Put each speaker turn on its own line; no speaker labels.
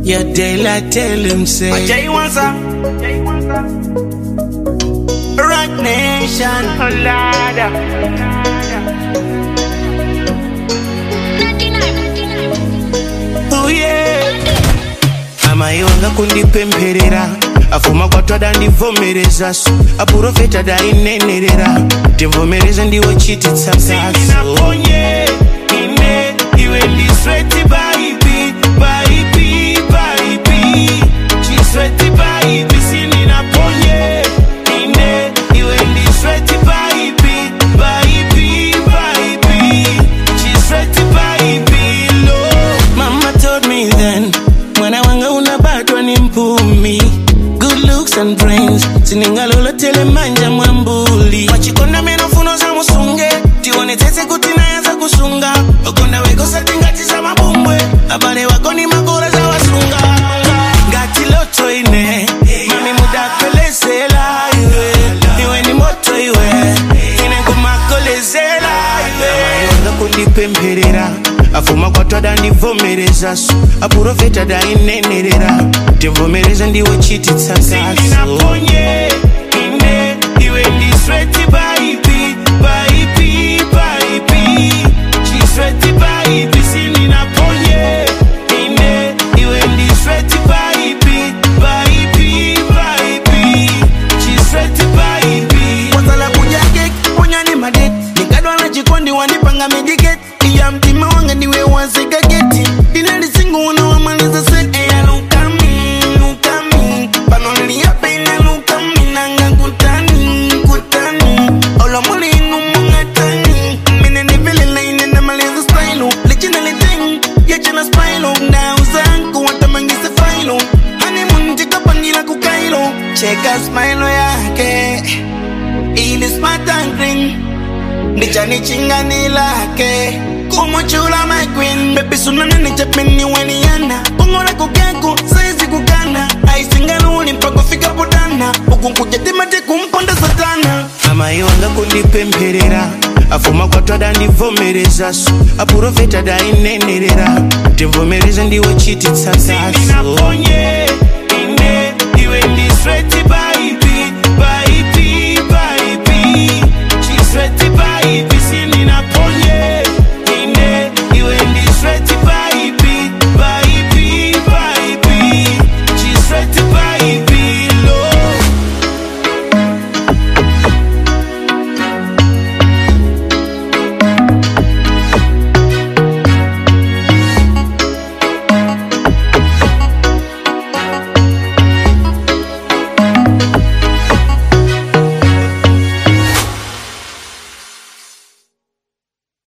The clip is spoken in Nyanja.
Your daylight tell him say
Jay Wansa Rock Nation Olada
Oh yeah Amayonga kundipemperera Afuma kwa twada ndivomereza Aprofeta da inenerera Timvomereza ndiwe chiti tsakaso Sini naponye Ine Iwe ndi sweaty baby Baby Baby She sweaty baby Sini naponye Ine Iwe ndi sweaty baby Baby Baby She sweaty baby Lord Mama told me then Mwana wanga unabadwa ni mpumi Good looks and brains Siningalola tele manja mwambuli Wachikonda menofuno za musunge Tione tete kutina ya za kusunga Okonda weko satingati za mabumbwe Abane wako ni magora za wasunga Ngati loto ine Mami muda kwelezela iwe Iwe ni moto iwe Ine kumakolezela iwe Amayonga kundipemperera Afuma kwa twada ndivomereza Aprofeta da inenerera Timvomereza ndiwe chiti tsakaso Sini naponye Ine Iwe ndi sweaty baby Baby Baby She sweaty baby Sini naponye Ine Iwe ndi sweaty baby Baby Baby She sweaty baby
Watala kujake Ponya ni madet Nikadwa na chikondi wanipanga mediket Iya mtima wanga niwe waseka geti Dinali singu unawamaliza set Eya look at me Panoli ya peina look at me Nanga kutani Olo muli inu munga tani Mine ni vile line na maliza stylo Lechina le ting Yachina spylo Na uzangu watamangisa failo Honeymoon tika pangila kukailo Cheka smile yake Ili smart and green Nichani chingani lake Kumu chula my queen Baby sunana ni chapini waniana Pongora kukeku saizi kukana Aisingaluli mpako fika podana Ukunkuja timate kumponda satana
Amayonga kundipemperera Afuma kwa twada ndivomereza Aprofeta da inenerera Timvomereza ndiwe chiti tsakaso Sini naponye